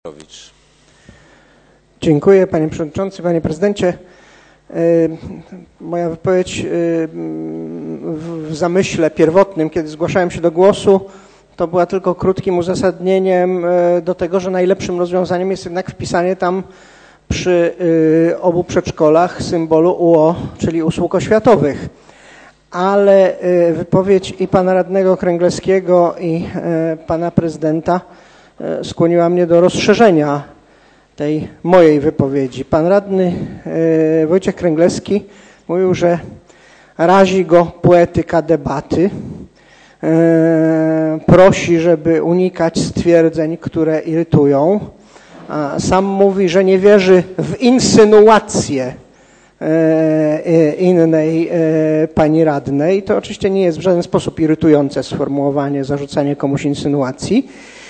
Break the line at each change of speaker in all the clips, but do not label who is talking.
Dziękuję, panie przewodniczący, panie prezydencie. Moja wypowiedź w zamyśle pierwotnym, kiedy zgłaszałem się do głosu, to była tylko krótkim uzasadnieniem do tego, że najlepszym rozwiązaniem jest jednak wpisanie tam przy obu przedszkolach symbolu UO, czyli usług oświatowych. Ale wypowiedź i pana radnego Kręglewskiego, i pana prezydenta skłoniła mnie do rozszerzenia tej mojej wypowiedzi. Pan radny Wojciech Kręglewski mówił, że razi go poetyka debaty. Prosi, żeby unikać stwierdzeń, które irytują. Sam mówi, że nie wierzy w insynuacje innej pani radnej. To oczywiście nie jest w żaden sposób irytujące sformułowanie, zarzucanie komuś insynuacji.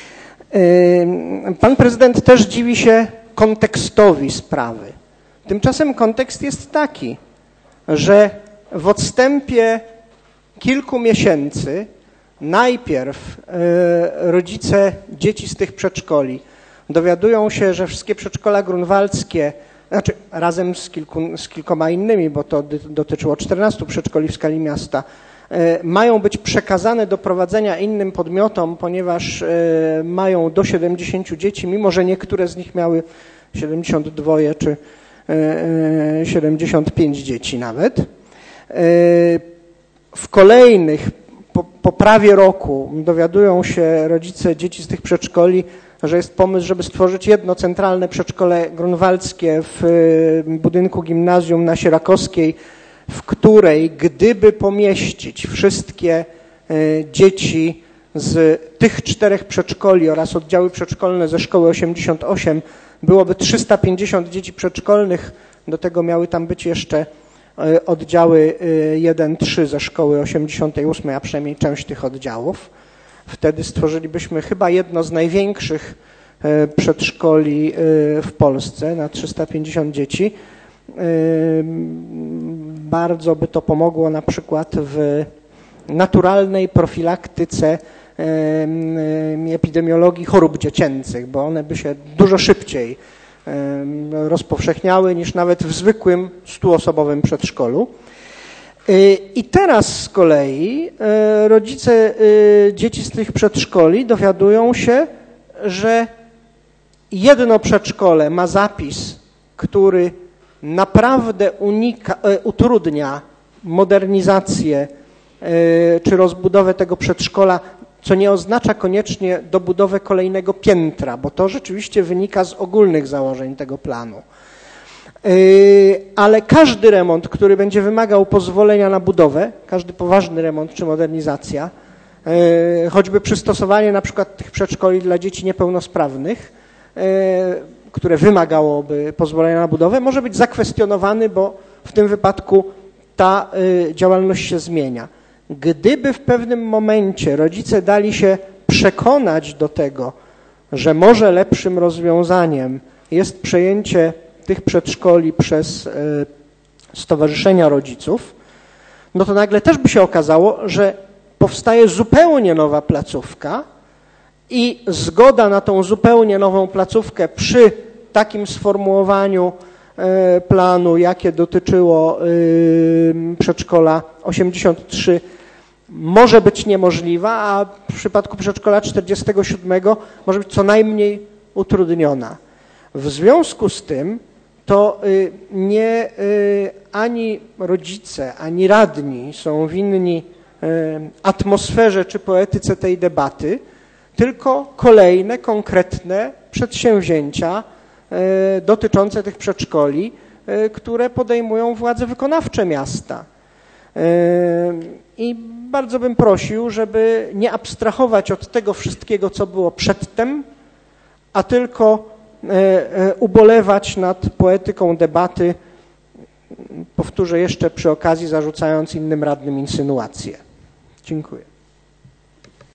Pan prezydent też dziwi się kontekstowi sprawy. Tymczasem kontekst jest taki, że w odstępie kilku miesięcy najpierw rodzice dzieci z tych przedszkoli dowiadują się, że wszystkie przedszkola grunwaldzkie, znaczy razem z kilkoma innymi, bo to dotyczyło 14 przedszkoli w skali miasta, mają być przekazane do prowadzenia innym podmiotom, ponieważ mają do 70 dzieci, mimo że niektóre z nich miały 72 czy 75 dzieci nawet. W kolejnych, po prawie roku dowiadują się rodzice dzieci z tych przedszkoli, że jest pomysł, żeby stworzyć jedno centralne przedszkole grunwaldzkie w budynku gimnazjum na Sierakowskiej, w której gdyby pomieścić wszystkie dzieci z tych 4 przedszkoli oraz oddziały przedszkolne ze szkoły 88, byłoby 350 dzieci przedszkolnych. Do tego miały tam być jeszcze oddziały 1-3 ze szkoły 88, a przynajmniej część tych oddziałów. Wtedy stworzylibyśmy chyba jedno z największych przedszkoli w Polsce na 350 dzieci. Bardzo by to pomogło na przykład w naturalnej profilaktyce epidemiologii chorób dziecięcych, bo one by się dużo szybciej rozpowszechniały niż nawet w zwykłym 100-osobowym przedszkolu. I teraz z kolei rodzice dzieci z tych przedszkoli dowiadują się, że jedno przedszkole ma zapis, który naprawdę utrudnia modernizację czy rozbudowę tego przedszkola, co nie oznacza koniecznie dobudowę kolejnego piętra, bo to rzeczywiście wynika z ogólnych założeń tego planu. Ale każdy remont, który będzie wymagał pozwolenia na budowę, każdy poważny remont czy modernizacja, choćby przystosowanie na przykład tych przedszkoli dla dzieci niepełnosprawnych, które wymagałoby pozwolenia na budowę, może być zakwestionowany, bo w tym wypadku ta działalność się zmienia. Gdyby w pewnym momencie rodzice dali się przekonać do tego, że może lepszym rozwiązaniem jest przejęcie tych przedszkoli przez stowarzyszenia rodziców, no to nagle też by się okazało, że powstaje zupełnie nowa placówka i zgoda na tą zupełnie nową placówkę przy takim sformułowaniu planu, jakie dotyczyło przedszkola 83, może być niemożliwa, a w przypadku przedszkola 47 może być co najmniej utrudniona. W związku z tym to nie ani rodzice, ani radni są winni atmosferze czy poetyce tej debaty, tylko kolejne, konkretne przedsięwzięcia dotyczące tych przedszkoli, które podejmują władze wykonawcze miasta. I bardzo bym prosił, żeby nie abstrahować od tego wszystkiego, co było przedtem, a tylko ubolewać nad poetyką debaty, powtórzę jeszcze przy okazji, zarzucając innym radnym insynuacje. Dziękuję.